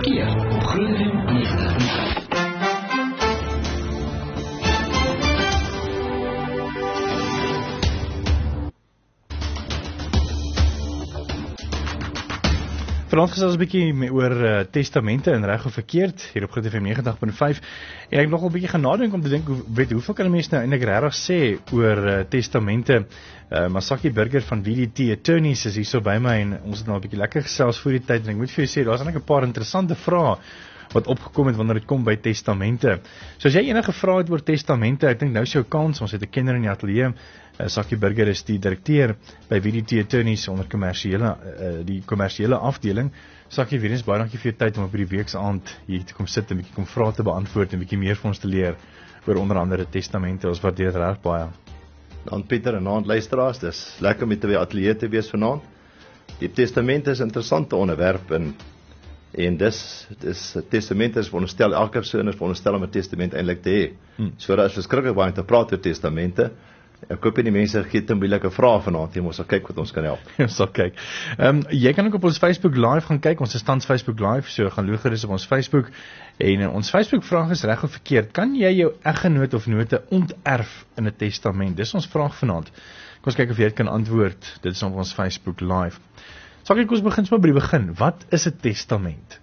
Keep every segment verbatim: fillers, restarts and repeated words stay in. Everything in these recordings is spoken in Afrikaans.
Verkeer op Groot F M nege nul vyf. Vanaand gesels ons 'n bietjie oor uh, testamente en reg of verkeerd hier op Groot F M nege nul vyf. En ek het nogal 'n bietjie genadink om te dink, weet hoeveel kan 'n mens nou eintlik regtig sê oor uh, testamente? Uh, Masaki Burger van V D T Attorneys is hier so by my en ons het nou 'n bietjie lekker gesels voor die tyd en ek moet vir jou sê, daar's eintlik 'n paar interessante vrae wat opgekom het wanneer dit kom by testamente. So as jy enige vrae het oor testamente, ek dink nou is jou kans, ons het 'n kenner in die ateljee. Uh, Saki Burger is die direkteur by V D T Attorneys onder kommersiële uh, die kommersiële afdeling. Saki, weer eens baie dankie vir jou tyd om op hierdie week se aand hier te kom sit en 'n bietjie kom vrae te beantwoord en 'n bietjie meer vir ons te leer oor onder andere testamente. Ons waardeer dit reg baie. Dan Pieter en aand luisteraars, dis lekker om met by ateljee te wees vanaand. Die testamente is 'n interessante onderwerp en en dis dis testamente is veronderstel elke persoon is veronderstel om 'n testament eintlik te hê. Hmm. So daar is verskriklik baie te praat oor testamente. Ek hoop nie die mense gee te moeilike vrae vanaand nie, ons sal kyk wat ons kan help. Ons sal kyk. Ehm um, jy kan ook op ons Facebook live gaan kyk. Ons is tans Facebook live, so gaan loer gerus op ons Facebook. En uh, ons Facebook vraag is reg of verkeerd. Kan jy jou eggenoot of note onterf in 'n testament? Dis ons vraag vanaand. Kom ons kyk of jy dit kan antwoord. Dit is op ons Facebook live. Sal ek ons begin sommer by die begin. Wat is 'n testament?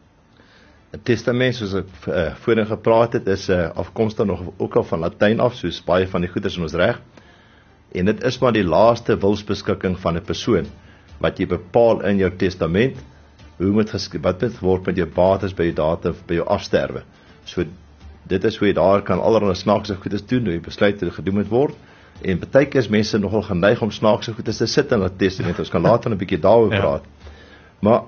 'n Testament, soos ek uh, voorheen gepraat het, is uh, afkomstig nog ook al van Latyn af, soos baie van die goeders in ons reg. En dit is maar die laaste wilsbeskikking van 'n persoon wat jy bepaal in jou testament, hoe moet geskryf, wat moet word met jou bates by die datum by jou afsterwe. So dit is hoe jy daar kan allerlei snaakse goedes doen, hoe jy besluit hoe gedoen moet word. En baie keer is mense nogal geneig om snaakse goedes te sit in 'n testament. Ons kan later 'n bietjie daaroor ja. praat. Maar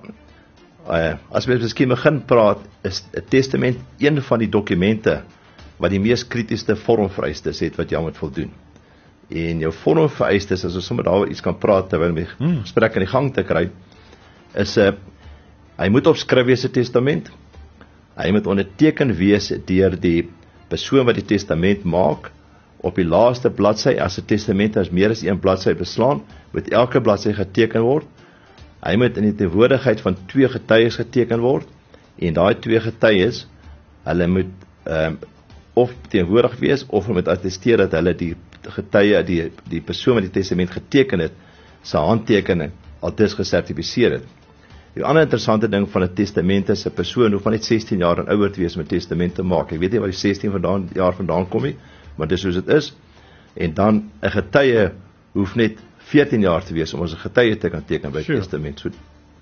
uh, as mens miskien begin praat, is 'n testament een van die dokumente wat die mees kritiese vormvereistes het wat jy moet voldoen. En jou vormvereistes, as ons sommer daaroor iets kan praat terwyl my hmm. gesprek aan die gang te kry, is 'n uh, hy moet opskryf wees 'n testament. Hy moet onderteken wees deur die persoon wat die testament maak. Op die laaste bladsy, as 'n testament as meer as een bladsy beslaan, moet elke bladsy geteken word. Hy moet in die teenwoordigheid van twee getuies geteken word, en daai twee getuies, hulle moet um, of teenwoordig wees, of hulle moet attesteer dat hulle die getuie, die, die persoon wat die testament geteken het, sy handtekening altes gesertifiseer het. Die ander interessante ding van 'n testament is 'n persoon hoef maar net sestien jaar en ouer te wees om 'n testament te maak. Ek weet nie waar die sestien vandaan, jaar vandaan kom nie, maar dis soos dit is. En dan 'n getuie hoef net veertien jaar te wees om as 'n getuie te kan teken by 'n sure. testament. So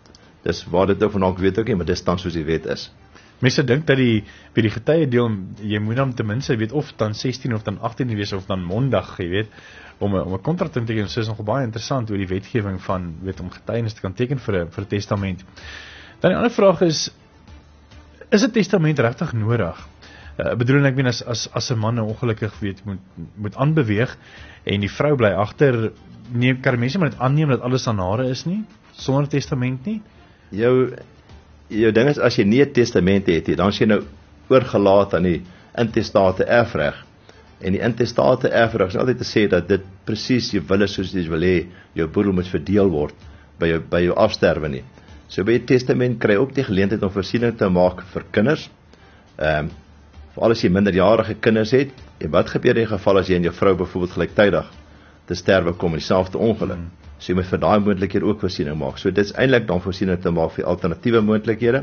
dis waar dit ook vandaan weet ook nie, maar dis dan soos die wet is. Mense dink dat die by die getuie deel, jy moet dan ten minste weet of dan sestien of dan agttien wees of dan mondig, jy weet, om 'n om 'n kontrak te teken. So is nog baie interessant oor die wetgewing van weet om getuienis te kan teken vir 'n vir 'n testament. Dan die ander vraag is is 'n testament regtig nodig? Uh, bedoel ek meen as as as 'n man nou ongelukkig weet moet moet aanbeweeg en die vrou bly agter, nee, kan mense maar net aanneem dat alles aan hare is nie sonder testament nie? Jou jou ding is, as jy nie 'n testament het nie, dan is jy nou oorgelaat aan die intestate erfreg. En die intestate erfreg is altyd te sê dat dit presies jy wil is soos jy wil hê, jou boedel moet verdeel word by jou by jou afsterwe nie. So by 'n testament kry jy ook die geleentheid om voorsiening te maak vir kinders. Ehm um, veral as jy minderjarige kinders het, en wat gebeur in die geval as jy en jou vrou byvoorbeeld gelyktydig te sterwe kom in dieselfde ongeluk? Hmm. So jy moet vir daai moontlikhede ook voorsiening maak. So dit is eintlik dan voorsiening te maak vir alternatiewe moontlikhede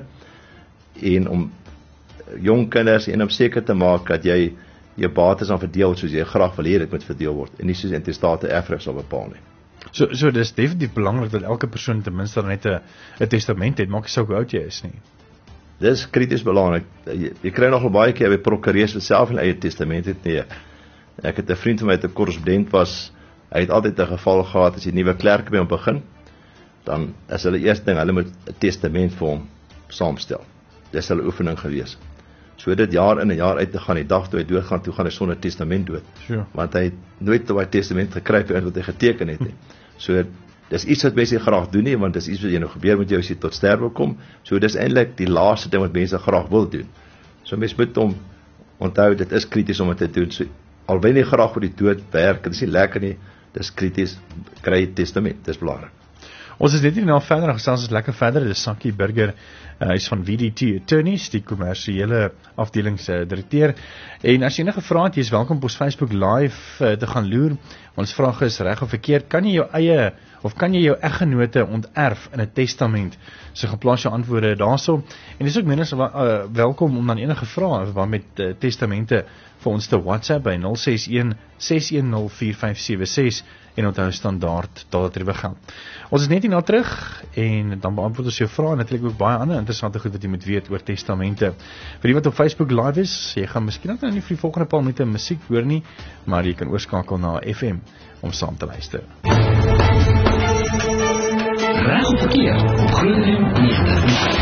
en om jong kinders en om seker te maak dat jy jou bates aan verdeel soos jy graag wil hê dit moet verdeel word en nie soos intestate erfreg sal bepaal nie. So so dis definitief belangrik dat elke persoon ten minste net 'n 'n testament het, maak nie saak hoe oud jy is nie. Dis krities belangrik. Jy, jy kry nogal baie keer by prokureurs wat self 'n eie testament het nie. Ek het 'n vriend van my wat 'n korrespondent was. Hy het altyd 'n geval gehad as jy nuwe klerk by hom begin, dan is hulle eerste ding, hulle moet 'n testament vir hom saamstel. Dis hulle oefening gewees. So dit jaar in en jaar uit te gaan, die dag toe hy doodgaan, toe gaan hy sonder testament dood. Sure. Want hy het nooit daai testament gekry vir wat hy geteken het nie. So dis iets wat mense graag doen nie, want dis iets wat jy nou gebeur met jou as jy tot sterwe kom. So dis eintlik die laaste ding wat mense graag wil doen. So mense moet hom onthou, dit is krities om dit te doen. So al wil jy graag vir die dood werk, dit is nie lekker nie, dis krities, kry testament, dis belangrik. Ons is net hier nou verder, dan gesels ons lekker verder. Dis Sakkie Burger, uh, hy is van V D T Attorneys, die kommersiële afdelingsdirekteur. En as jy enige vrae het, jy is welkom op ons Facebook live uh, te gaan loer. Ons vraag is reg of verkeerd, kan jy jou eie of kan jy jou eggenote onterf in 'n testament? So geplaas jou antwoorde daarso. En dis ook mense uh, welkom om dan enige vrae wat met uh, testamente vir ons te WhatsApp by nul ses een ses een nul vier vyf sewe ses en onthou standaard daardie geld. Ons is net hierna terug en dan beantwoord ons jou vrae en natuurlik ook baie ander interessante goed wat jy moet weet oor testamente. Vir die wat op Facebook live is, jy gaan miskien ook nou nie vir die volgende paar minute musiek hoor nie, maar jy kan oorskakel na F M om saam te luister. Reg of verkeerd op Groot F M negentig punt vyf.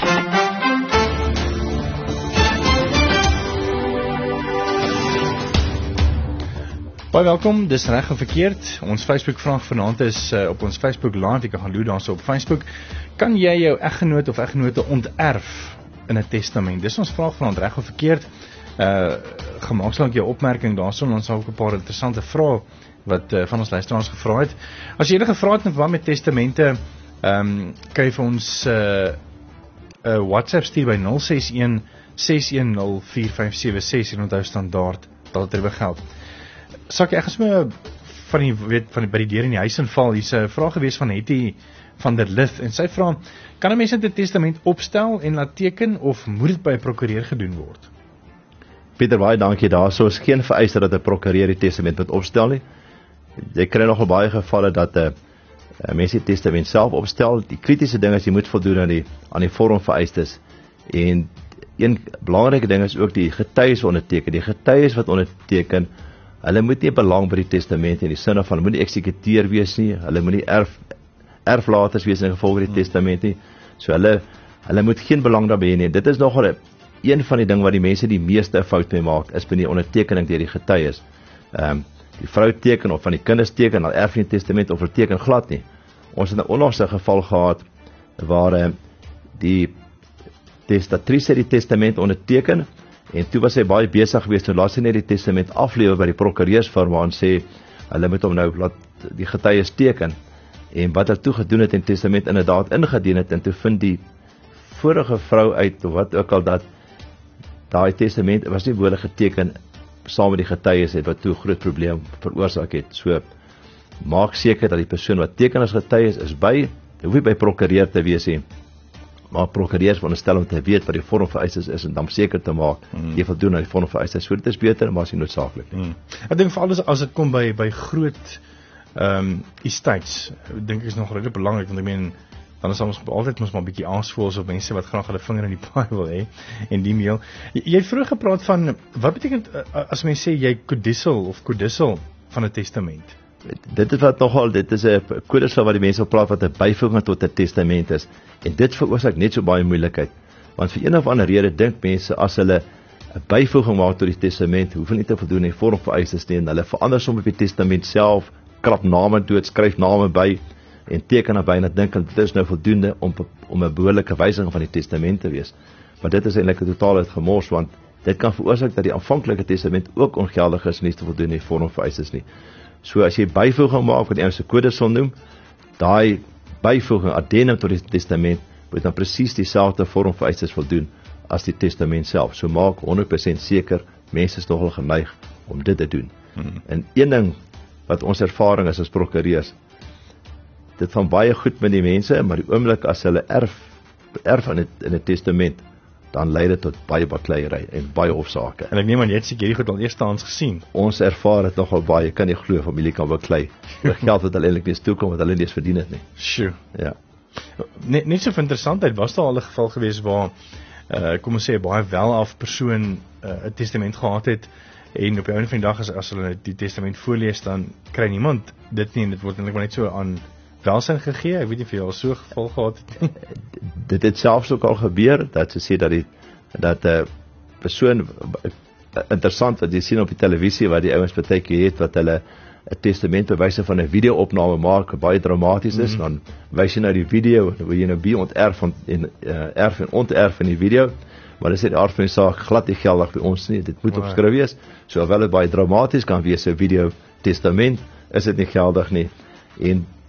Baie welkom, dis reg of verkeerd. Ons Facebook vraag vanaand is uh, op ons Facebook live, jy kan gaan loer daarso op Facebook. Kan jy jou eggenoot of eggenote onterf in 'n testament? Dis ons vraag vanaand, reg of verkeerd. Uh gemaak slank jou opmerking daarso, ons het ook 'n paar interessante vrae wat uh, van ons luisteraars gevra het. As jy enige vrae het wat met testamente, ehm um, kan jy vir ons 'n uh, uh, WhatsApp stuur by nul ses een ses een nul vier vyf sewe ses en onthou standaard dat dit geld. Sakkie, ek gaan sommer van die weet van die by die deur in die huis inval. Hier's 'n vraag gewees van Hetty van der Lith en sy vra: kan 'n mens 'n testament opstel en laat teken of moet dit by 'n prokureur gedoen word? Pieter, baie dankie. Daar sou is geen vereiste dat 'n prokureur die testament moet opstel nie. Jy kry nogal baie gevalle dat 'n uh, uh, mense die testament self opstel. Die kritiese ding is jy moet voldoen aan die aan die vormvereistes. En een belangrike ding is ook die getuies onderteken. Die getuies wat onderteken, hulle moet nie belang by die testament in die sin van hulle moet nie eksekuteur wees nie, hulle moet nie erf erflaters wees in gevolg van die testament nie. So hulle hulle moet geen belang daarbey hê nie. Dit is nogal 'n een van die dinge wat die mense die meeste fout mee maak, is by die ondertekening deur die getuies. Ehm um, die vrou teken of van die kinders teken, dan erf nie die testament of teken glad nie. Ons het 'n onlangse geval gehad waar uh, die testatrice die testament onderteken en toe was sy baie besig geweest, toe laat sy net die testament aflewer by die prokureursfirma en sê hulle moet hom nou laat die getuies teken. En wat hulle toe gedoen het en testament inderdaad ingedien het en toe vind die vorige vrou uit of wat ook al dat daai testament was nie behoorlik geteken saam met die getuies het wat toe 'n groot probleem veroorsaak het. So maak seker dat die persoon wat teken as getuies is by, hoef nie by prokureur te wees nie. Maar prokureurs veronderstel om te weet wat die vormvereistes is en dan seker te maak mm. jy voldoen aan die vormvereistes. So dit is beter, maar is nie noodsaaklik nie. Mm. Ek dink veral as dit kom by by groot ehm um, estates, dink ek is nog regtig belangrik want ek meen dan is ons altyd mos maar 'n bietjie aanspoels op mense wat graag hulle vinger in die paai wil hê en die meel. Jy, jy het vroeër gepraat van wat beteken as mense sê jy kodissel of kodissel van 'n testament? Dit is wat nogal, dit is 'n kodissel wat die mense op praat wat 'n byvoeging tot 'n testament is. En dit veroorsaak net so baie moeilikheid. Want vir een of ander rede dink mense as hulle 'n byvoeging maak tot die testament, hoef hulle nie te voldoen aan die vormvereistes nie en hulle verander sommer op die testament self, krap name dood, skryf name by en teken naby en ek dink dit is nou voldoende om om 'n behoorlike wysiging van die testament te wees. Maar dit is eintlik 'n totaal uitgemors want dit kan veroorsaak dat die aanvanklike testament ook ongeldig is en nie te voldoen aan die vormvereistes nie. So as jy byvoeging maak wat die ouens se kodissel noem, daai byvoeging addendum tot die testament moet dan presies dieselfde vormvereistes voldoen as die testament self. So maak honderd persent seker, mense is nogal geneig om dit te doen. Hmm. En een ding wat ons ervaring is as prokureurs, dit van baie goed met die mense, maar die oomblik as hulle erf erf in 'n in 'n testament, dan lei dit tot baie bakleierery en baie hofsaake. En ek neem aan jy het seker hierdie goed al eerstehands gesien. Ons ervaar dit nogal baie, kan nie glo familie kan baklei. Oor geld wat hulle eintlik nie eens toekom wat hulle nie eens verdien het nie. Sjoe. Ja. Net net so vir interessantheid, was daar al 'n geval gewees waar uh, kom ons sê baie welaf persoon 'n uh, testament gehad het en op die einde van die dag as, as hulle die testament voorlees, dan kry niemand dit nie en dit word eintlik maar net so aan welsyn gegee. Ek weet nie of jy al so 'n geval gehad het nie. Dit het selfs ook al gebeur dat sy sê dat die dat 'n uh, persoon interessant wat jy sien op die televisie wat die ouens baie keer het wat hulle 'n testament bewyse van 'n video-opname maak, baie dramaties is, mm-hmm. dan wys jy nou die video, dan wil jy nou wie onterf van en uh, erf en onterf in die video, maar dis nie die aard van die saak glad nie geldig by ons nie, dit moet opgeskryf wees, so hoewel dit baie dramaties kan wees, 'n video testament, is dit nie geldig nie, en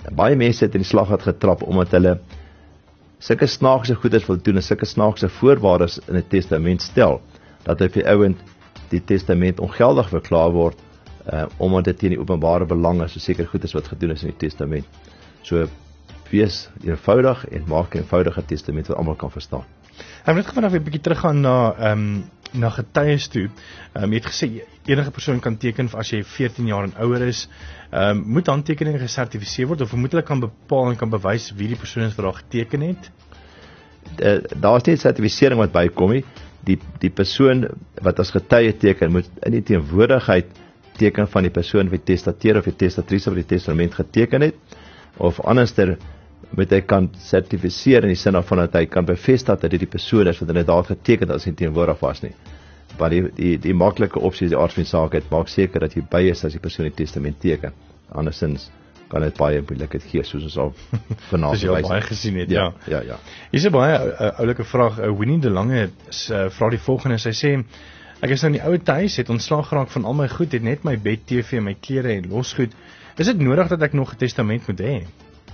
baie mense het in die slaggat getrap omdat hulle sulke snaakse goeders wil doen en sulke snaakse voorwaardes in 'n testament stel, dat op die ouend die testament ongeldig verklaar word, uh, omdat dit teen die openbare belang is, so seker goeders wat gedoen is in die testament. So, wees eenvoudig en maak 'n eenvoudige testament wat almal kan verstaan. Ek wil net vanaf 'n bietjie teruggaan na um, na getuies toe. Um, jy het gesê enige persoon kan teken as jy veertien jaar en ouer is. Um, moet handtekeninge gesertifiseer word of moet hulle kan bepaal en kan bewys wie die persoon is wat daar geteken het? Daar is nie sertifisering wat bykom nie. Die die persoon wat as getuie teken moet in die teenwoordigheid teken van die persoon wie testateer of die testatrice wat die testament geteken het, of anderster moet hy kan sertifiseer in die sin van dat hy kan bevestig dat dit die persoon is wat inderdaad geteken het as hy teenwoordig was nie. Maar die die die maklike opsie die aard van die saak het, maak seker dat jy by is as die persoon die testament teken. Andersins kan dit baie moeilikheid gee soos ons al vanaand Dis jy al baie gesien het, ja. Ja, ja, ja. Hier is 'n baie uh, oulike vraag. Uh, Winnie de Lange uh, vra die volgende. Sy sê ek is nou in die ou huis, het ontslaag geraak van al my goed, het net my bed, T V, my klere en losgoed. Is dit nodig dat ek nog 'n testament moet hê?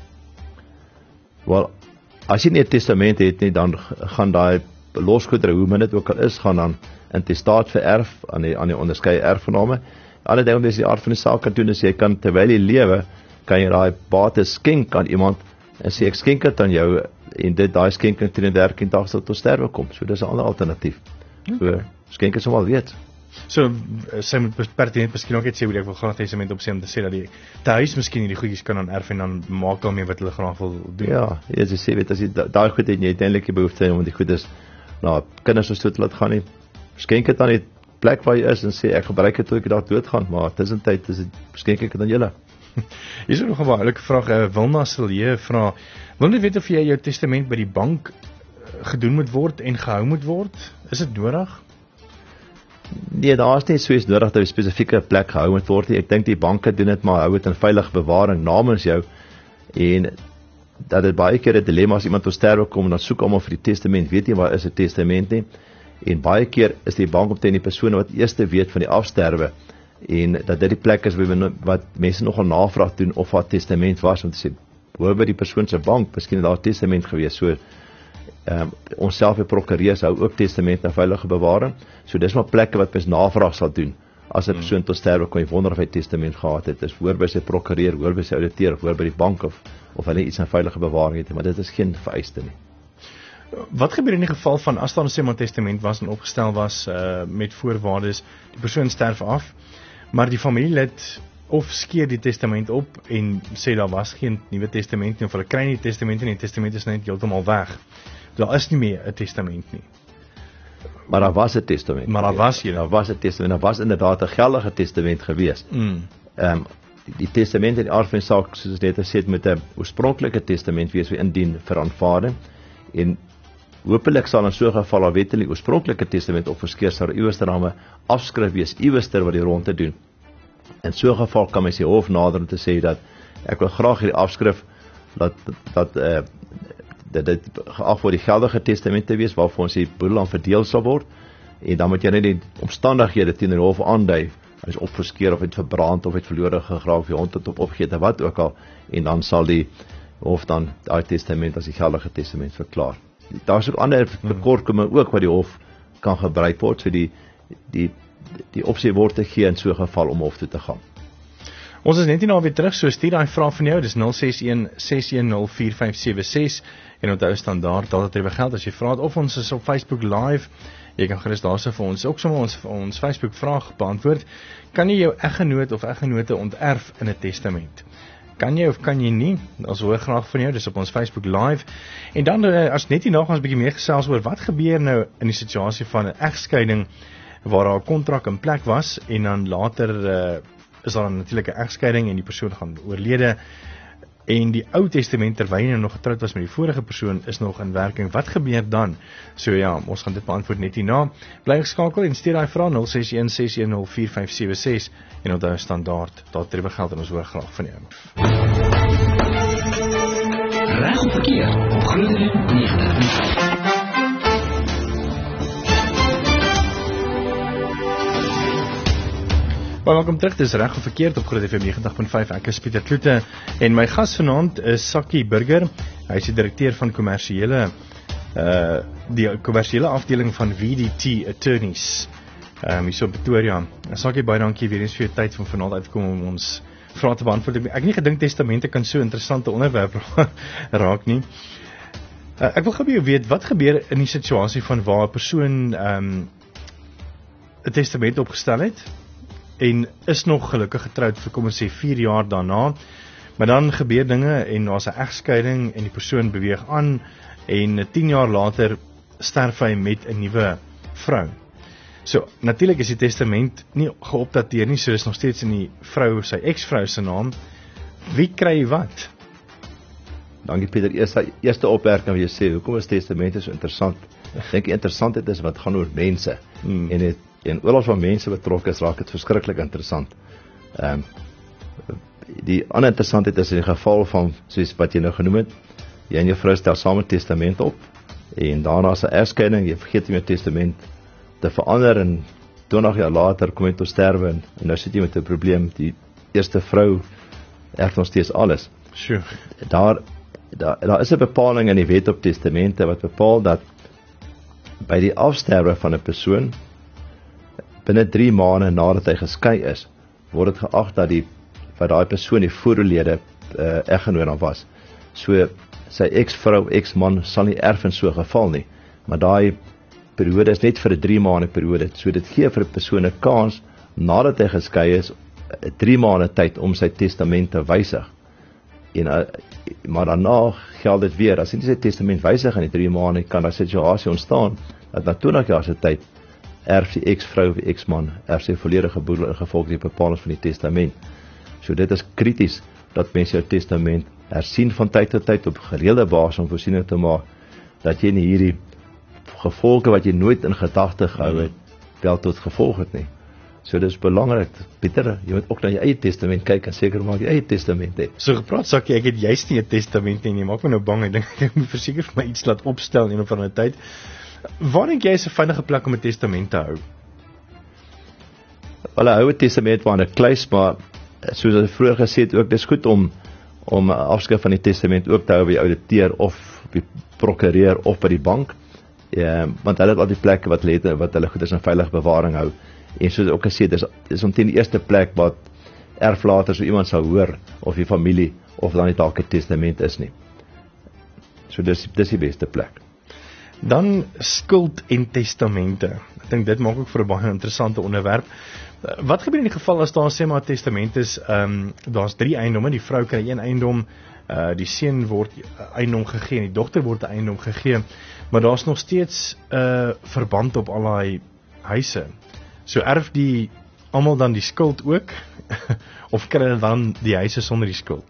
Wel, as jy nie 'n testament het nie, dan gaan daai losgoedere, hoe min dit ook al is, gaan dan in testaat vererf aan die aan die onderskeie erfgename. Ander ding om dis die aard van die saak kan doen is jy kan terwyl jy lewe, kan jy daai bate skenk aan iemand en sê ek skenk dit aan jou en dit daai skenking teen dertien dae tot sterwe kom. So dis 'n ander alternatief. So skenk dit sommer weet. So sy moet pertinent miskien ook net sê hoe ek wil graag testament opsê om te sê dat die te huis miskien hierdie goedjies kan aan erf en dan maak daarmee wat hulle graag wil doen. Ja, jy sê weet as jy daai goed het jy uiteindelik die behoefte om die goedes na kinders so toe laat gaan nie. Skenk dit aan die plek waar jy is en sê ek gebruik dit tot ek daar doodgaan, maar tussentyd is dit skenk ek dit aan julle. Hier is nog 'n baie oulike vraag. Uh, Wilna Silje vra, wil net weet of jy jou testament by die bank gedoen moet word en gehou moet word? Is dit nodig? Nee, daar is nie soos nodig dat 'n spesifieke plek gehou moet word nie. Ek dink die banke doen dit maar hou dit in veilige bewaring namens jou en dat dit baie keer 'n dilemma as iemand tot sterwe kom en dan soek almal vir die testament, weet nie waar is 'n testament nie. En baie keer is die bank omtrent die persone wat eers weet van die afsterwe en dat dit die plek is wat mense nogal navraag doen of wat testament was om te sê, hoor by die persoon se bank, miskien het daar 'n testament gewees. So Um, ons self die prokureurs hou ook testament na veilige bewaring. So dis maar plekke wat mens navraag sal doen. As 'n persoon tot sterwe kom, jy wonder of hy testament gehad het. Dis hoor by sy prokureur, hoor by sy ouditeur, hoor by die bank of of hulle iets in veilige bewaring het, maar dit is geen vereiste nie. Wat gebeur in die geval van as daar 'n sê 'n testament was en opgestel was uh, met voorwaardes, die persoon sterf af, maar die familielid of skeer die testament op en sê daar was geen nuwe testament nie of hulle kry nie die testament nie, die testament is net heeltemal weg. Daar is nie meer 'n testament nie. Maar daar was 'n testament. Maar daar was hier. Daar was 'n testament. Daar was inderdaad 'n geldige testament gewees. Mm. Ehm um, die, die testament in die aard van die saak soos net gesê het met 'n oorspronklike testament wees wie indien vir aanvaarding en hopelik sal in so 'n geval al wettelik oorspronklike testament op verskeer sal iewers daarmee afskryf wees iewers ter wat die rond te doen. In so 'n geval kan mens die hof nader om te sê dat ek wil graag hierdie afskrif dat dat eh uh, dat dit geag word die geldige testament te wees waarvoor ons die boedel aan verdeel sal word en dan moet jy net die omstandighede teenoor die hof aandui, hy is opgeskeer of het verbrand of het verlore gegrawe of die hond het op opgeëet wat ook al en dan sal die hof dan daai testament as die geldige testament verklaar. Daar is ook ander tekortkominge ook wat die hof kan gebruik word so die die die opsie word te gee in so 'n geval om hof toe te gaan. Ons is net nie nou weer terug, so stuur daai vraag van jou, dis nul ses een ses een nul vier vyf sewe ses en onthou standaard dat dit geld as jy vra of ons is op Facebook live, jy kan gerus daarso vir ons ook sommer ons ons Facebook vraag beantwoord. Kan jy jou eggenoot of eggenote onterf in 'n testament? Kan jy of kan jy nie? Ons hoor graag van jou, dis op ons Facebook live. En dan as net hier nog ons 'n bietjie meer gesels oor wat gebeur nou in die situasie van 'n egskeiding waar daar 'n kontrak in plek was en dan later uh, is daar natuurlik 'n egskeiding en die persoon gaan oorlede en die Ou Testament terwyl hy nog getroud was met die vorige persoon is nog in werking. Wat gebeur dan? So ja, ons gaan dit beantwoord net hierna. Bly geskakel en stuur daai vraag nul ses een ses een nul vier vyf sewe ses en onthou standaard daar tree geld en ons hoor graag van jou. Reg of verkeerd op Groot F M negentig. Maar welkom terug, dis reg of verkeerd op Groot F M negentig punt vyf. Ek is Pieter Kloete en my gas vanaand is Sakkie Burger. Hy is die direkteur van kommersiële uh die kommersiële afdeling van V D T Attorneys. Ehm um, hier so Pretoria. Sakkie, baie dankie weer eens vir jou tyd van vanaand uitkom om ons vrae te beantwoord. Ek het nie gedink testamente kan so interessante onderwerp raak nie. Uh, ek wil gou by jou weet, wat gebeur in die situasie van waar 'n persoon ehm um, 'n testament opgestel het en is nog gelukkig getroud vir kom ons sê vier jaar daarna, maar dan gebeur dinge en daar's 'n egskeiding en die persoon beweeg aan en tien jaar later sterf hy met 'n nuwe vrou. So, natuurlik is die testament nie geopdateer nie, so is nog steeds in die vrou, sy ex-vrou se naam. Wie kry wat? Dankie Pieter, eerste, eerste opmerking wat jy sê, hoekom is testamente so interessant? Ek dink die interessantheid is wat gaan oor mense, hmm. en het en oral van mense betrokke is, raak dit verskriklik interessant. Ehm um, die ander interessantheid is in die geval van, soos wat jy nou genoem het, jy en jou vrou stel saam 'n testament op, en daarna is 'n egskeiding, jy vergeet om jou testament te verander, en twintig jaar later kom jy tot sterwe, en, en nou sit jy met 'n probleem, die eerste vrou erf nog steeds alles. Sure. Daar, daar, daar is 'n bepaling in die wet op testamente, wat bepaal dat by die afsterwe van 'n persoon, binne drie maande nadat hy geskei is, word dit geag dat die wat daai persoon die voorlede uh, eggenoot was. So sy ex-vrou, ex-man sal nie erf in so 'n geval nie, maar daai periode is net vir 'n drie maande periode. So dit gee vir 'n persoon 'n kans nadat hy geskei is, drie maande tyd om sy testament te wysig. En uh, maar daarna geld dit weer, as hy nie sy testament wysig in die drie maande, kan daar 'n situasie ontstaan dat na twintig jaar se tyd erf die ex-vrou of ex-man erf sy volledige boedel in gevolg die bepalings van die testament. So dit is krities dat mense jou testament hersien van tyd tot tyd op gereelde basis om voorsiening te maak dat jy nie hierdie gevolge wat jy nooit in gedagte gehou het, wel tot gevolg het nie. So dit is belangrik, Pieter, jy moet ook na jou eie testament kyk en seker maak jy eie testament het. So gepraat, Sakkie, ek het juist nie 'n testament nie, maak my nou bang, ek dink ek moet verseker vir my iets laat opstel in 'n of ander tyd. Waar dink jy is 'n veilige plek om 'n testament te hou? Wel, hou 'n testament waar 'n kluis, maar soos ek vroeër gesê het, ook dis goed om om 'n afskrif van die testament ook te hou by die ouditeur of by prokureur of by die bank. Ja, want hulle het al die plekke wat lê wat hulle goed is in veilige bewaring hou. En soos ek ook gesê het, dis dis omtrent die eerste plek wat erflater so iemand sou hoor of die familie of dan nie dalk 'n testament is nie. So dis dis die beste plek. Dan skuld en testamente. Ek dink dit maak ook vir 'n baie interessante onderwerp. Wat gebeur in die geval as daar sê maar 'n testament is, ehm um, daar's drie eiendomme, die vrou kry een eiendom, uh die seun word eiendom gegee en die dogter word 'n eiendom gegee, maar daar's nog steeds 'n uh, verband op al daai huise. So erf die almal dan die skuld ook of kry hulle dan die huise sonder die skuld?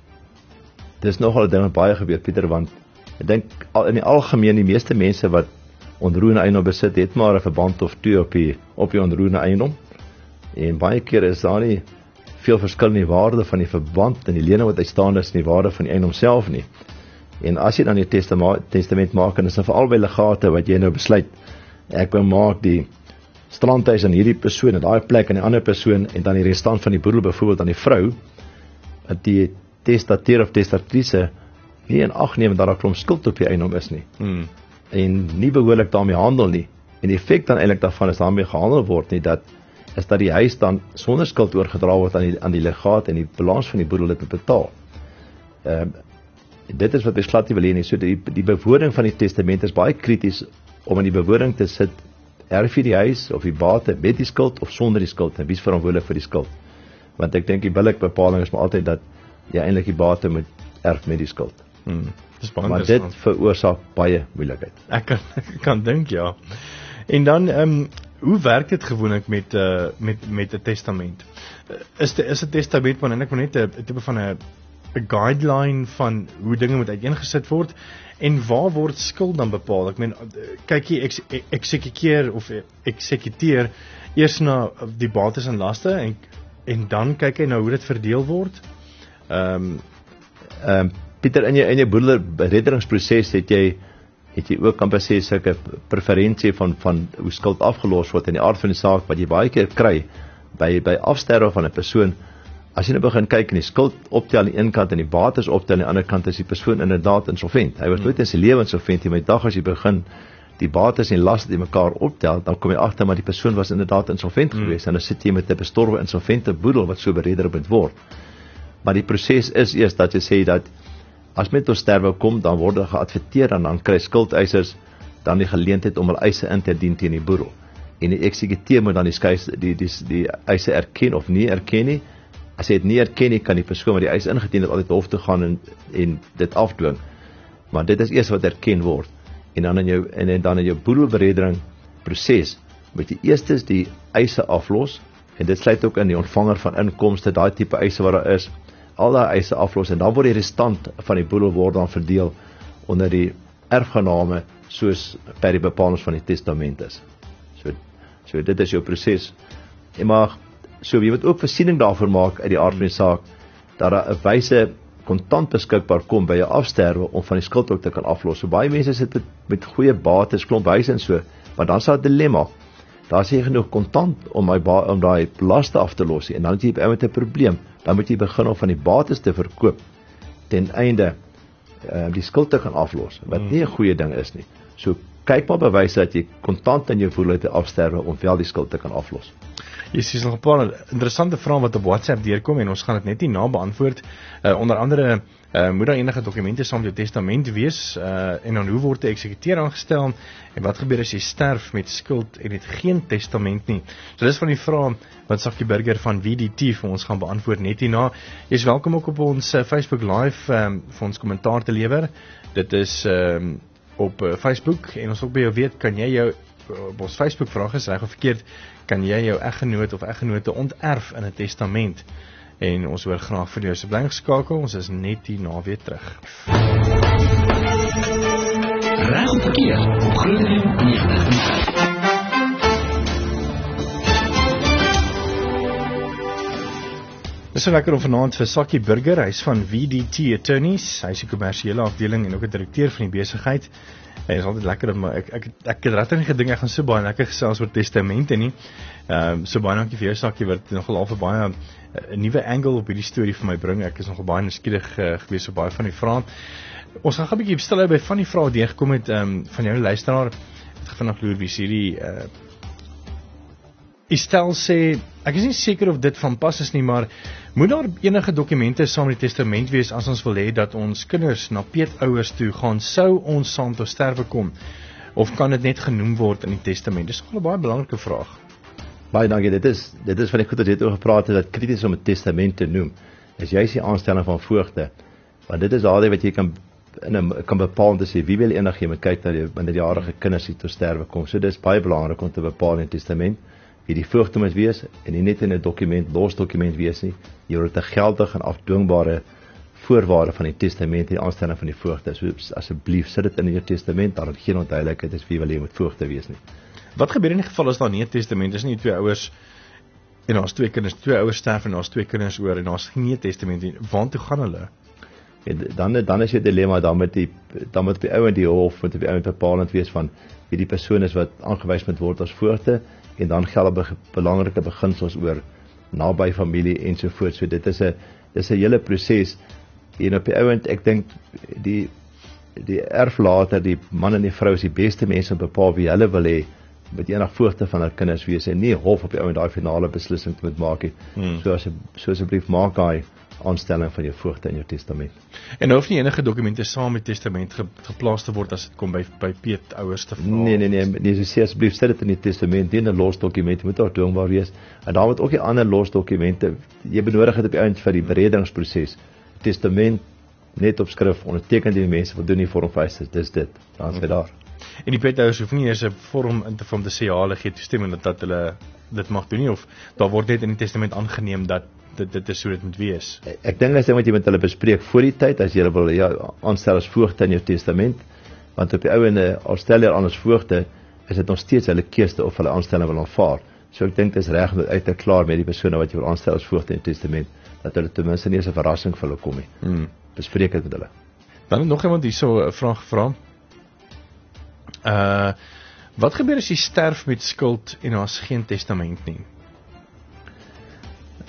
Dis nogal 'n ding wat baie gebeur, Pieter, want ek dink in die algemeen die meeste mense wat onroerende eiendom besit, het maar 'n verband of twee op die op die onroerende eiendom. En baie keer is daar nie veel verskil in die waarde van die verband en die lening wat uitstaan is in die waarde van die eiendom self nie. En as jy dan die testament maak, en is dan veral by legate wat jy nou besluit, ek wil maak die strandhuis aan hierdie persoon en daai plek aan die ander persoon en dan die restant van die boedel byvoorbeeld aan die vrou, dat die testateur of testatrice nie in ag neem dat daar 'n klomp skuld op die eiendom is nie. Hmm. En nie behoorlik daarmee handel nie. En die effek dan eintlik daarvan is daarmee gehandel word nie, dat is dat die huis dan sonder skuld oorgedra word aan die aan die legaat en die balans van die boedel dit betaal. Ehm um, dit is wat besluit nie wil hê nie. So die die bewoording van die testament is baie krities om in die bewoording te sit, erf jy die huis of die bate met die skuld of sonder die skuld, en wie is verantwoordelik vir die skuld? Want ek dink die billike bepaling is maar altyd dat jy eintlik die bate moet erf met die skuld. Hmm. Dis baie maar dit veroorsaak baie moeilikheid. Ek kan ek kan dink ja. En dan ehm um, hoe werk dit gewoonlik met uh, met met 'n testament? Is dit is 'n testament maar net net 'n tipe van 'n 'n guideline van hoe dinge moet uiteengesit word en waar word skuld dan bepaal? Ek meen kyk jy ek eksekuteer of eksekuteer eers na die bates en laste en en dan kyk jy nou hoe dit verdeel word. Ehm um, ehm um, Pieter, in jou in jou boedelreddingsproses het jy het jy ook kan sê sulke preferensie van van hoe skuld afgelos word in die aard van die saak wat jy baie keer kry by by afsterwe van 'n persoon, as jy nou begin kyk en die skuld optel aan die een kant en die bates optel aan die ander kant, is die persoon inderdaad insolvent. Hy was nooit in sy lewe insolvent nie, maar die dag as jy begin die bates en laste die mekaar optel, dan kom jy agter maar die persoon was inderdaad insolvent hmm. geweest, en dan sit jy met 'n bestorwe insolvente boedel wat so bereder moet word. Maar die proses is eers dat jy sê dat as met tot sterwe kom, dan word er geadverteer en dan kry skuldeisers dan die geleentheid om hulle eise in te dien teen die boedel. En die eksekuteur moet dan die skuis die die die eise erken of nie erken nie. As hy dit nie erken nie, kan die persoon wat die eis ingedien het altyd hof toe gaan en en dit afdwing. Maar dit is eers wat erken word. En dan in jou en, en dan in jou boedelberedering proses moet jy eerstens die eise aflos, en dit sluit ook in die ontvanger van inkomste, daai tipe eise wat daar is, al daai eise aflos, en dan word die restant van die boedel word dan verdeel onder die erfgename soos per die bepalings van die testament is. So so dit is jou proses. Jy mag so jy moet ook voorsiening daarvoor maak uit die aard van die saak dat daar 'n wyse kontant beskikbaar kom by 'n afsterwe om van die skuld ook te kan aflos. So baie mense sit met, met goeie bates, klomp huise en so, maar dan sal 'n dilemma. Daar is nie genoeg kontant om my ba om daai laste af te los nie, en dan het jy met 'n probleem. Dan moet jy begin om van die bates te verkoop ten einde uh, die skuld te kan aflos, wat nie 'n goeie ding is nie. So kyk maar bewyse dat jy kontant in jou voelheid afsterwe om wel die skuld te kan aflos. Jy sien nog 'n paar interessante vrae wat op WhatsApp deurkom en ons gaan dit net nie na beantwoord. Uh, onder andere uh, moet daar enige dokumente saam met jou testament wees, uh, en dan hoe word 'n eksekuteur aangestel en wat gebeur as jy sterf met skuld en het geen testament nie. So dis van die vrae wat Sakkie Burger van V D T vir ons gaan beantwoord net hierna. Jy is welkom ook op ons uh, Facebook Live um, vir ons kommentaar te lewer. Dit is um, op uh, Facebook, en ons ook by jou weet, kan jy jou op ons Facebook vraag is reg of verkeerd, kan jy jou eggenoot of eggenote onterf in 'n testament, en ons hoor graag van jou. So bly geskakel, ons is net hier na weer terug. Reg of verkeerd op Groot F M negentig punt vyf. Dit is so lekker om vanaand vir Sakkie Burger, hy is van V D T Attorneys, hy is die kommersiële afdeling en ook 'n direkteur van die besigheid. Hy is altyd lekker, maar ek ek ek het regtig nie gedink ek gaan so baie lekker gesels oor testamente nie. Ehm um, so baie dankie vir jou, Sakkie, wat nogal al vir baie 'n uh, nuwe angle op hierdie storie vir my bring. Ek is nogal baie nuuskierig uh, gewees op baie van die vrae. Ons gaan 'n bietjie stil hou by van die vrae wat deurgekom het ehm um, van jou luisteraar. Het vanaand loer wie hierdie uh Estel sê, ek is nie seker of dit van pas is nie, maar moet daar enige dokumente saam met die testament wees as ons wil hê dat ons kinders na peetouers toe gaan, sou ons saam tot sterwe kom, of kan dit net genoem word in die testament? Dis nogal 'n baie belangrike vraag. Baie dankie, dit is dit is van die goed dat jy het oor gepraat het, dat krities om 'n testament te noem, is juist die aanstelling van voogte, want dit is daardie wat jy kan in 'n kan bepaal te sê wie wil enigiemand kyk na die minderjarige kinders die tot sterwe kom. So dit is baie belangrik om te bepaal in 'n testament wie die voogte moet wees, en nie net in 'n dokument, los dokument wees nie. Jy word 'n geldige en afdwingbare voorwaarde van die testament, die aanstelling van die voogte. So asseblief sit dit in jou testament, daar is geen onduidelikheid is wie wil jy moet voogte wees nie. Wat gebeur in die geval as daar nie 'n testament is nie, twee ouers en daar's twee kinders, twee ouers sterf en daar's twee kinders oor en daar's nie 'n testament nie, waartoe gaan hulle? En dan dan is jy dilemma, dan met die dan moet die ou in die hof moet die ou bepalend wees van wie die persoon is wat aangewys moet word as voogte, en dan geld be belangrike beginsels oor naby familie ensovoorts. So dit is 'n dis 'n hele proses, en op die ouend, ek dink die die erflater, die man en die vrou is die beste mense om bepaal wie hulle wil hê met enig voogte van hulle kinders wees, en nie hof op die ouend daai finale beslissing moet maak nie. Hmm. So as so asseblief maak daai aanstelling van jou voogte in jou testament. En nou hoef nie enige dokumente saam met testament ge, geplaas te word as dit kom by by peetouers te vra. Nee nee nee, nee, so asseblief sit dit in die testament, nie 'n los dokument, moet ook dwingbaar wees. En daar moet ook die ander los dokumente, jy benodig dit op die eind vir die bereddingsproses. Testament net op skrif, onderteken deur die mense wat doen die vormvereistes, dis dit. Dan is hy daar. En die peetouers hoef nie eers 'n vorm in te vorm te sê ja, hulle gee toestemming dat, dat hulle dit mag doen nie, of daar word net in die testament aangeneem dat dit dit is so dit moet wees. Ek, ek dink as jy met jy met hulle bespreek voor die tyd, as jy wil ja, aanstel as voogte in jou testament, want op die ou en al stel jy aan as voogte, is dit nog steeds hulle keuse of hulle aanstelling wil aanvaar. So ek dink dit is reg om uit te klaar met die persone wat jy wil aanstel as voogte in die testament, dat hulle ten minste nie 'n verrassing vir hulle kom nie. Hmm. Bespreek dit met hulle. Dan het nog iemand hierso 'n vraag gevra. Uh wat gebeur as jy sterf met skuld en daar's geen testament nie?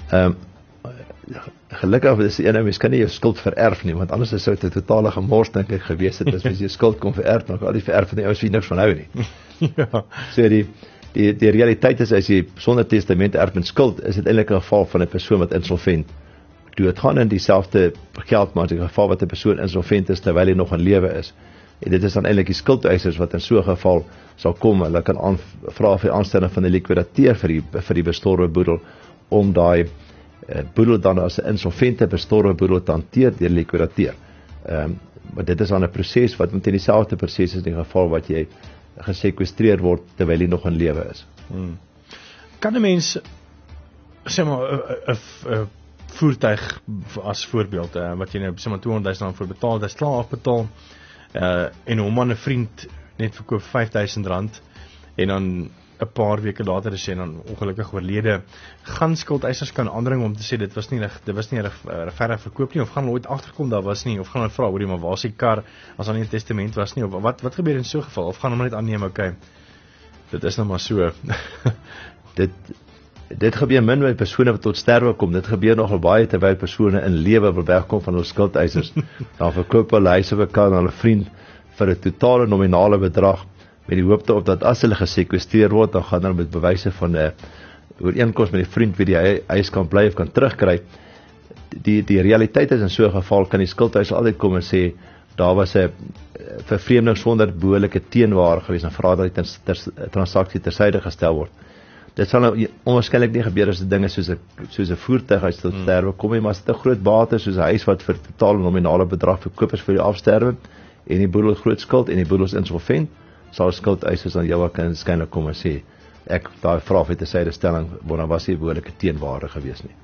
Ehm um, gelukkig is die ene mens kan nie jou skuld vererf nie, want anders sou dit 'n totale gemors dink ek gewees het as mens jou skuld kon vererf, maar al die vererf van die ouens wie niks van hou nie. Ja. So die die die realiteit is as jy sonder testament erf met skuld, is dit eintlik 'n geval van 'n persoon wat insolvent doodgaan in dieselfde geld, maar in 'n geval wat 'n persoon insolvent is terwyl hy nog in lewe is. En dit is dan eintlik die skuldeisers wat in so 'n geval sal kom, hulle kan aan, vra vir aanstelling van 'n likwidateur vir die vir die bestorwe boedel om daai uh, boedel dan as 'n insolvente bestorwe boedel te hanteer deur likwidateur. Ehm um, maar dit is dan 'n proses wat met in dieselfde proses is in die geval wat jy gesekwestreer word terwyl jy nog in lewe is. Hmm. Kan 'n mens sê maar 'n voertuig as voorbeeld uh, wat jy nou sê maar tweehonderd duisend rand voor betaal, dit is klaar afbetaal. Uh, en hom aan 'n vriend net verkoop vyf duisend rand en dan 'n paar weke later is hy dan ongelukkig oorlede, gaan skuldeisers kan aandring om te sê dit was nie reg, dit was nie reg regverdig verkoop nie, of gaan hulle ooit agterkom daar was nie, of gaan hulle vra hoorie maar waar is die kar as daar nie 'n testament was nie, of wat wat gebeur in so 'n geval, of gaan hulle net aanneem okay, dit is nou maar so. dit dit gebeur min by persone wat tot sterwe kom. Dit gebeur nogal baie terwyl persone in lewe wil wegkom van hul skuldeisers. Dan verkoop hulle huise vir kan hulle vriend vir 'n totale nominale bedrag met die hoop op dat as hulle gesekwestreer word, dan gaan hulle met bewyse van 'n ooreenkoms met die vriend wie die huis kan bly of kan terugkry. Die die realiteit is in so 'n geval kan die skuldeiser altyd kom en sê daar was 'n vervreemding sonder behoorlike teenwaar gewees en vra dat die transaksie tersyde gestel word. Dit sal nou onwaarskynlik nie gebeur as dit dinge soos 'n soos 'n voertuig uit tot sterwe kom nie, maar as dit 'n groot bate soos 'n huis wat vir totale nominale bedrag verkoop is vir die afsterwe en die boedel groot skuld en die boedel is insolvent, sal skuldeisers aan jou kan skynlik kom en sê ek daai vra vir tersyde stelling want dan was nie behoorlike teenwaarde gewees nie.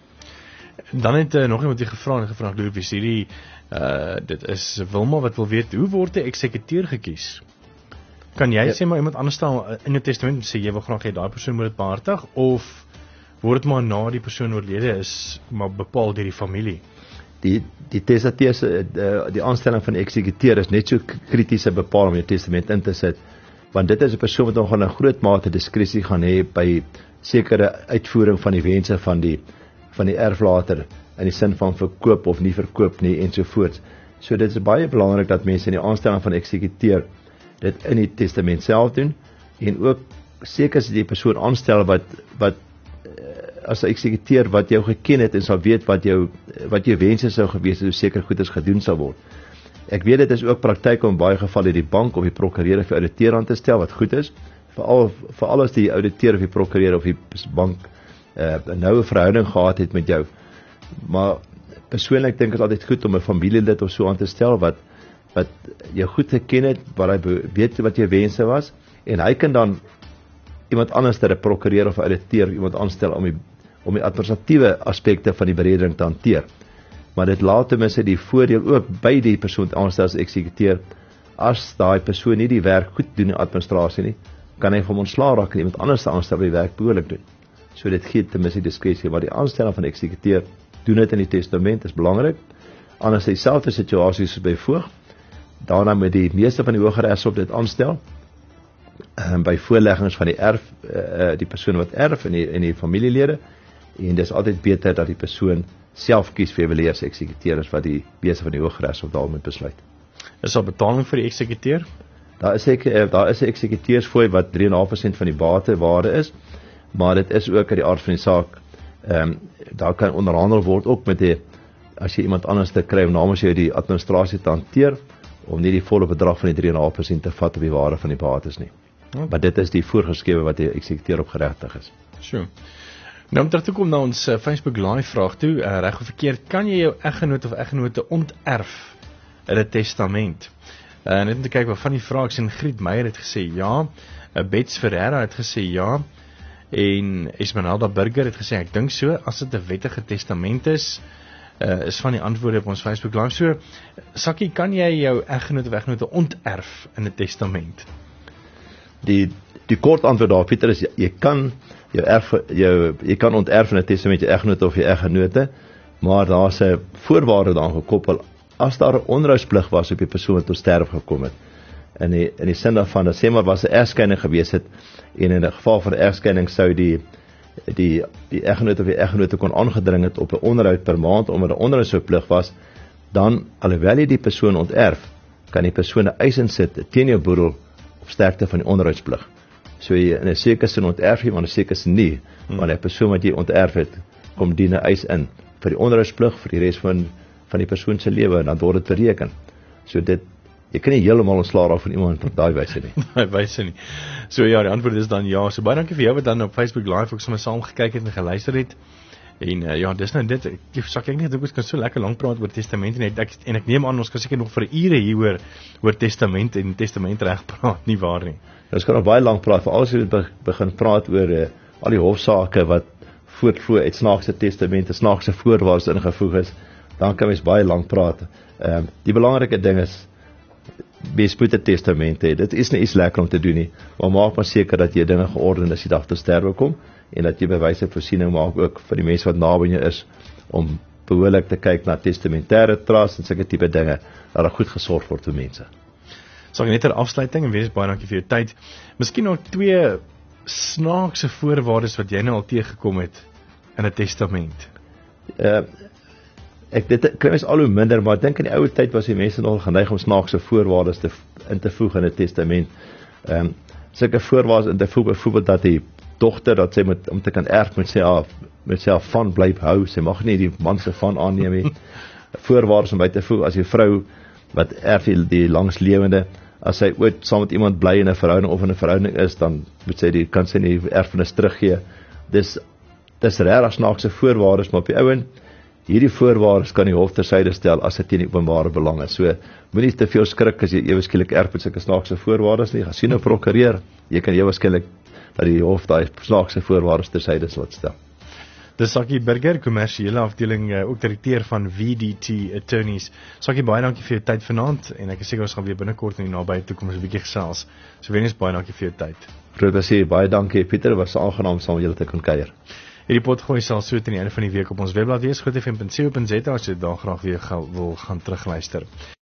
Dan het uh, nog iemand die gevra en gevra Louis hierdie uh, dit is Wilma wat wil weet hoe word 'n eksekuteur gekies? Kan jy ja. sê maar iemand anders stel in 'n testament sê jy wil graag hê daai persoon moet dit behartig of word dit maar na die persoon oorlede is maar bepaal deur die familie? Die die testateur se die, die aanstelling van die eksekuteur is net so kritiese bepaal om 'n testament in te sit, want dit is 'n persoon wat nog 'n groot mate diskresie gaan hê by sekere uitvoering van die wense van die van die erflater in die sin van verkoop of nie verkoop nie ensovoorts. So dit is baie belangrik dat mense in die aanstelling van eksekuteur dit in die testament self doen en ook seker as die persoon aanstel wat wat as 'n eksekuteur wat jou geken het en sal weet wat jou wat jou wense sou gewees het, hoe seker goed is gedoen sal word. Ek weet dit is ook praktyk om baie gevalle die bank of die prokureur vir ouditeur aan te stel wat goed is, veral veral as die ouditeur of die prokureur of die bank uh, 'n noue verhouding gehad het met jou. Maar persoonlik dink ek is altyd goed om 'n familielid of so aan te stel wat wat jy goed geken het, wat hy weet wat jou wense was en hy kan dan iemand anders ter 'n prokureur of 'n ouditeur iemand aanstel om die om die administratiewe aspekte van die beredering te hanteer. Maar dit laat ten minste die voordeel ook by die persoon aanstel as eksekuteur. As daai persoon nie die werk goed doen in administrasie nie, kan hy van ontslaa raak en iemand anders aanstel wat die werk behoorlik doen. So dit gee ten minste diskresie, maar die aanstelling van eksekuteur doen dit in die testament is belangrik. Anders is dieselfde situasie soos by voog. Daarna moet die meeste van die Hooggeregshof dit aanstel. Um, by voorleggings van die erf uh, die persoon wat erf en die, en die familielede en dit is altyd beter dat die persoon self kies vir wie as eksekuteur is wat die meeste van die Hooggeregshof daaroor moet besluit. Is daar betaling vir die eksekuteur? Daar is ek, daar is 'n eksekuteursfooi wat drie komma vyf persent van die batewaarde is, maar dit is ook uit die aard van die saak ehm um, daar kan onderhandel word ook met die as jy iemand anders te kry om namens jou die administrasie te hanteer om nie die volle bedrag van die drie komma vyf persent te vat op die waarde van die bates nie. Okay. Maar dit is die voorgeskrewe wat die eksekuteur op geregtig is. Sure. Nou om terug te kom na ons uh, Facebook live vraag toe, uh, reg of verkeerd, kan jy jou eggenoot of eggenote onterf in 'n testament? Uh, net om te kyk wat van die vrae, ek sien Griet Meyer het gesê ja, uh, Bets Ferreira het gesê ja, en Esmeralda Burger het gesê ek dink so, as dit 'n wettige testament is, uh, is van die antwoorde op ons Facebook live. So, Sakkie, kan jy jou eggenoot of eggenote onterf in 'n testament? Die die kort antwoord daar Pieter is jy kan jou erf jou jy kan onterf in 'n testament jou eggenoot of jou eggenote, maar daar's 'n voorwaarde daaraan gekoppel as daar 'n onroustplig was op die persoon wat tot sterf gekom het. In die in die sin daarvan dat sê maar was 'n egskeiding gewees het en in 'n geval van 'n egskeiding sou die die die eggenoot of die eggenoot kon aangedring het op 'n onderhoud per maand omdat 'n onderhoud so plig was, dan alhoewel jy die persoon onterf, kan die persoon 'n eis insit teen jou boedel op sterkte van die onderhoudsplig. So jy in 'n sekere sin onterf jy, maar in 'n sekere sin nie, hmm. maar die persoon wat jy onterf het, kom dien 'n eis in vir die onderhoudsplig vir die res van van die persoon se lewe en dan word dit bereken. So dit jy kan nie heeltemal ontslaa raak van iemand op daai wyse nie. Daai wyse nie. So ja, die antwoord is dan ja. So baie dankie vir jou wat dan op Facebook Live ook sommer saam gekyk het en geluister het. En uh, ja, dis nou dit. Ek sak ek net ek kan so lekker lank praat oor testamente en ek en ek neem aan ons kan seker nog vir ure hieroor oor testament en testamentreg praat, nie waar nie. Ons kan nog baie lank praat vir alles wat begin praat oor uh, al die hofsaake wat voortvloei uit snaakse testamente, snaakse voorwaardes ingevoeg is. Dan kan mens baie lank praat. Ehm um, die belangrike ding is bespoete testamente. Dit is nie iets lekker om te doen nie, maar maak maar seker dat jy dinge georden as jy dag te sterwe kom en dat jy bewyse voorsiening maak ook vir die mense wat naby jou is om behoorlik te kyk na testamentêre trust en sulke tipe dinge dat daar goed gesorg word vir mense. So net ter afsluiting en wees baie dankie vir jou tyd. Miskien nog twee snaakse voorwaardes wat jy nou al teëgekom het in 'n testament. Uh, Ek dit kry mens al hoe minder, maar ek dink in die ou tyd was die mense nogal geneig om snaakse voorwaardes te in te voeg in 'n testament. Ehm um, sulke voorwaardes in te voeg, byvoorbeeld dat die dogter dat sy met om te kan erf met sy af met sy van bly hou, sy mag nie die man se van aanneem nie. Voorwaardes om by te voeg as die vrou wat erf die, die langslewende, as sy ooit saam met iemand bly in 'n verhouding of in 'n verhouding is, dan moet sy die kan sy nie erfenis teruggee. Dis dis regtig snaakse voorwaardes, maar op die ouend hierdie voorwaardes kan die hof tersyde stel as dit teen die openbare belang is. So moenie te veel skrik as jy ewe skielik erf met sulke snaakse voorwaardes nie. Gaan sien 'n prokureur. Jy kan ewe skielik dat die hof daai snaakse voorwaardes tersyde sal stel. Dis Sakkie Burger, kommersiële afdeling, uh, ook direkteur van V D T Attorneys. Sakkie, baie dankie vir jou tyd vanaand en ek is seker ons gaan weer binnekort in die nabye toekoms 'n bietjie gesels. So weer eens baie dankie vir jou tyd. Groot plesier, baie dankie Pieter, was aangenaam saam met julle te kon kuier. Hierdie potgooi sal so teen die einde van die week op ons webblad wees, groot f m punt co punt za as jy daar graag weer wil gaan terugluister.